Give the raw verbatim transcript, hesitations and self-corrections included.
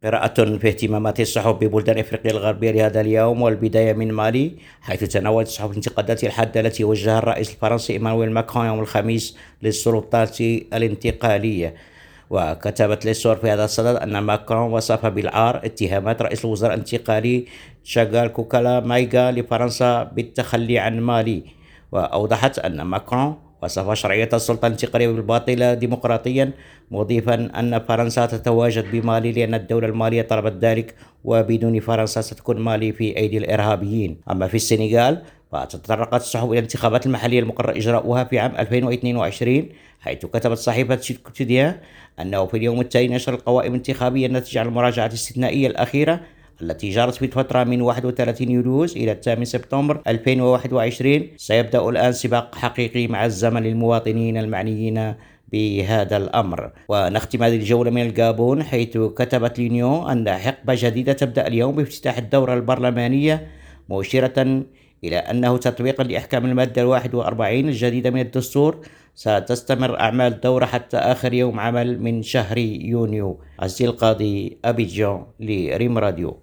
قراءة في اهتمامات الصحف ببلدان إفريقيا الغربية لهذا اليوم، والبداية من مالي، حيث تناولت الصحف الانتقادات الحادة التي وجهها الرئيس الفرنسي إيمانويل ماكرون يوم الخميس للسلطات الانتقالية. وكتبت ليسور في هذا الصدد أن ماكرون وصف بالعار اتهامات رئيس الوزراء الانتقالي تشاغال كوكالا مايغا لفرنسا بالتخلي عن مالي. وأوضحت أن ماكرون وصف شرعية السلطة الانتقالية بالباطلة ديمقراطيا، مضيفا أن فرنسا تتواجد بمالي لأن الدولة المالية طلبت ذلك، وبدون فرنسا ستكون مالي في أيدي الإرهابيين. أما في السنغال فتطرقت الصحف إلى الانتخابات المحلية المقرر إجراؤها في عام ألفين واثنين وعشرين، حيث كتبت صحيفة كوتيديان أنه في اليوم التالي نشر القوائم الانتخابية الناتجة عن المراجعة الاستثنائية الأخيرة التي جرت في الفترة من واحد وثلاثين يوليوز إلى الثامن سبتمبر ألفين وواحد وعشرين. سيبدأ الآن سباق حقيقي مع الزمن للمواطنين المعنيين بهذا الأمر. ونختم هذه الجولة من الجابون، حيث كتبت لينيو أن حقبة جديدة تبدأ اليوم بافتتاح الدورة البرلمانية، مشيرة إلى أنه تطبيقا لأحكام المادة الواحد والأربعين الجديدة من الدستور ستستمر أعمال الدورة حتى آخر يوم عمل من شهر يونيو. عزيز القاضي، أبيجان، لريم راديو.